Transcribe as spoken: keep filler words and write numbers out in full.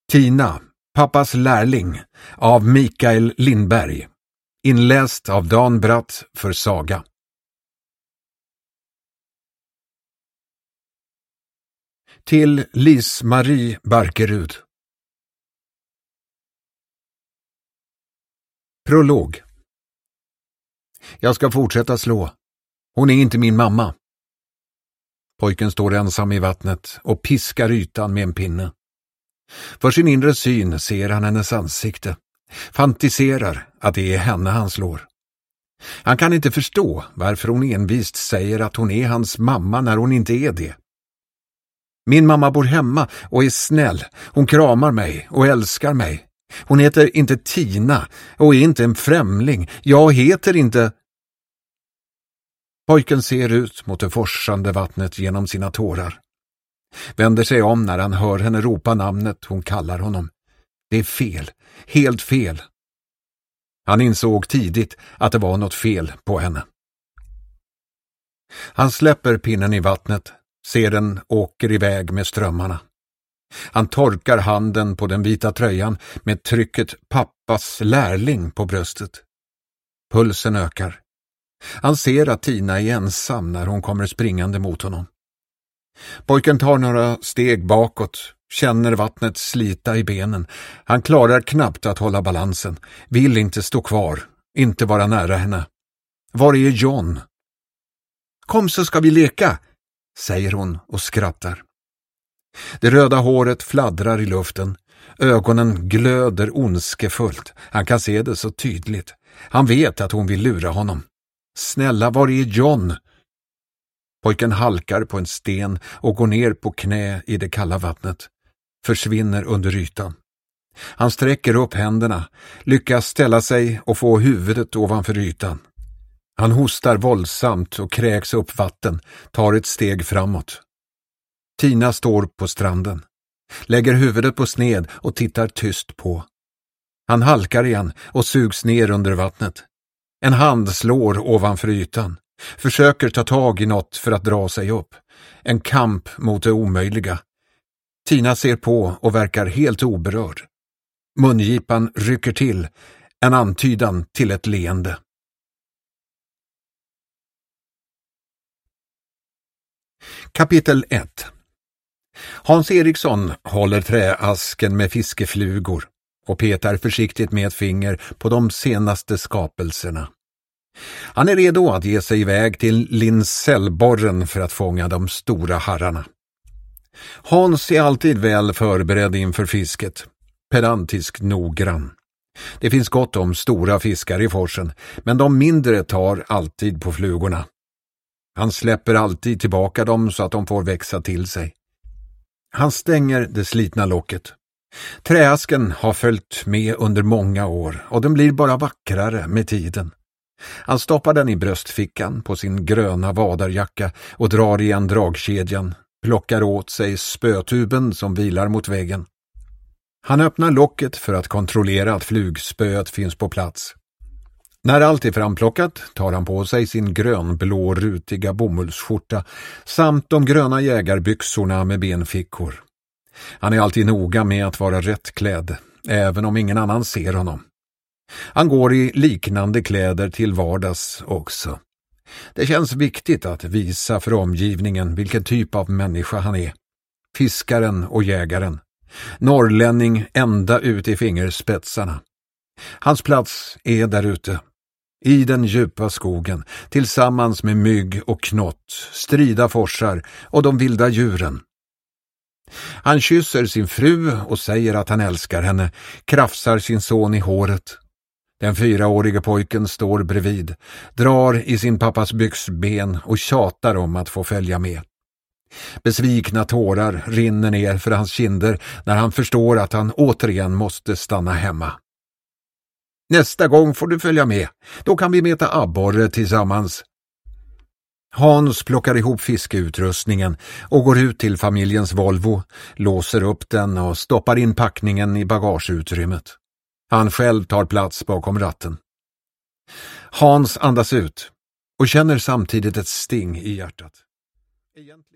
Tina, pappas lärling av Mikael Lindberg. Inläst av Dan Bratt för Saga. Till Lis-Marie Barkerud. Prolog. Jag ska fortsätta slå. Hon är inte min mamma. Pojken står ensam i vattnet och piskar ytan med en pinne. För sin inre syn ser han hennes ansikte. Fantiserar att det är henne han slår. Han kan inte förstå varför hon envist säger att hon är hans mamma när hon inte är det. Min mamma bor hemma och är snäll. Hon kramar mig och älskar mig. Hon heter inte Tina och är inte en främling. Jag heter inte... Pojken ser ut mot det forsande vattnet genom sina tårar. Vänder sig om när han hör henne ropa namnet hon kallar honom. Det är fel, helt fel. Han insåg tidigt att det var något fel på henne. Han släpper pinnen i vattnet, ser den åker iväg med strömmarna. Han torkar handen på den vita tröjan med trycket pappas lärling på bröstet. Pulsen ökar. Han ser att Tina är ensam när hon kommer springande mot honom. Pojken tar några steg bakåt, känner vattnet slita i benen. Han klarar knappt att hålla balansen, vill inte stå kvar, inte vara nära henne. Var är John? Kom så ska vi leka, säger hon och skrattar. Det röda håret fladdrar i luften, ögonen glöder ondskefullt. Han kan se det så tydligt. Han vet att hon vill lura honom. Snälla, var är John? Pojken halkar på en sten och går ner på knä i det kalla vattnet. Försvinner under ytan. Han sträcker upp händerna, lyckas ställa sig och få huvudet ovanför ytan. Han hostar våldsamt och kräks upp vatten, tar ett steg framåt. Tina står på stranden, lägger huvudet på sned och tittar tyst på. Han halkar igen och sugs ner under vattnet. En hand slår ovanför ytan. Försöker ta tag i något för att dra sig upp. En kamp mot det omöjliga. Tina ser på och verkar helt oberörd. Mungipan rycker till. En antydan till ett leende. Kapitel ett. Hans Eriksson håller träasken med fiskeflugor och petar försiktigt med ett finger på de senaste skapelserna. Han är redo att ge sig iväg till Linsellborren för att fånga de stora harrarna. Hans är alltid väl förberedd inför fisket, pedantisk noggrann. Det finns gott om stora fiskar i forsen, men de mindre tar alltid på flugorna. Han släpper alltid tillbaka dem så att de får växa till sig. Han stänger det slitna locket. Träasken har följt med under många år och den blir bara vackrare med tiden. Han stoppar den i bröstfickan på sin gröna vadarjacka och drar igen dragkedjan, plockar åt sig spötuben som vilar mot väggen. Han öppnar locket för att kontrollera att flugspöet finns på plats. När allt är framplockat tar han på sig sin grönblå rutiga bomullsskjorta samt de gröna jägarbyxorna med benfickor. Han är alltid noga med att vara rätt klädd, även om ingen annan ser honom. Han går i liknande kläder till vardags också. Det känns viktigt att visa för omgivningen vilken typ av människa han är. Fiskaren och jägaren. Norrlänning ända ut i fingerspetsarna. Hans plats är där ute. I den djupa skogen, tillsammans med mygg och knott, strida forsar och de vilda djuren. Han kysser sin fru och säger att han älskar henne, krafsar sin son i håret. Den fyraårige pojken står bredvid, drar i sin pappas byxben och tjatar om att få följa med. Besvikna tårar rinner ner för hans kinder när han förstår att han återigen måste stanna hemma. Nästa gång får du följa med, då kan vi meta abborre tillsammans. Hans plockar ihop fiskeutrustningen och går ut till familjens Volvo, låser upp den och stoppar in packningen i bagageutrymmet. Han själv tar plats bakom ratten. Hans andas ut och känner samtidigt ett sting i hjärtat. Egentligen